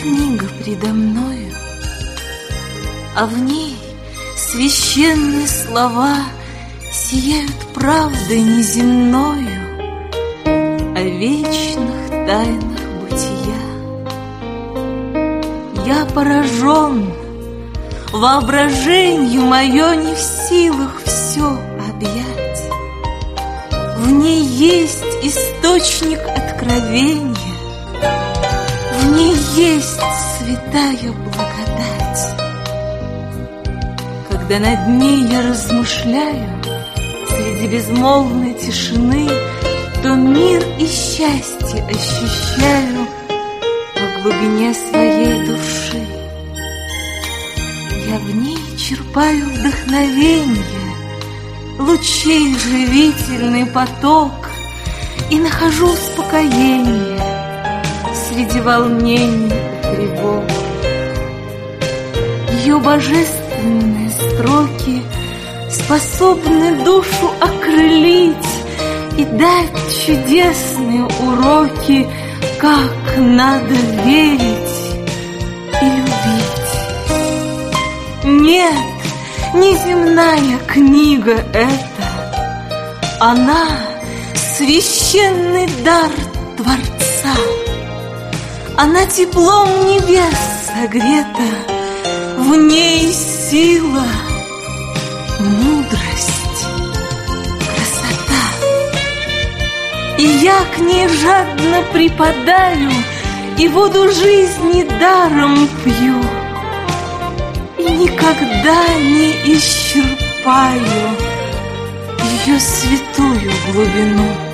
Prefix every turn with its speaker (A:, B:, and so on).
A: книга предо мною, а в ней священные слова сияют правдой неземною о вечных тайнах бытия. Я поражен, воображенью мое не в силах все объять. В ней есть источник откровения, в ней есть святая благодать. Когда над ней я размышляю среди безмолвной тишины, то мир и счастье ощущаю в глубине своей души. Я в ней черпаю вдохновение, лучей живительный поток, и нахожу успокоение среди волнений и тревог. Ее божественные строки способны душу окрылить и дать чудесные уроки, как надо верить и любить. Нет, не земная книга эта, она священный дар Творца. Она теплом небес согрета, в ней сила, мудрость, красота. И я к ней жадно припадаю, и воду жизни даром пью, и никогда не исчерпаю ее святую глубину.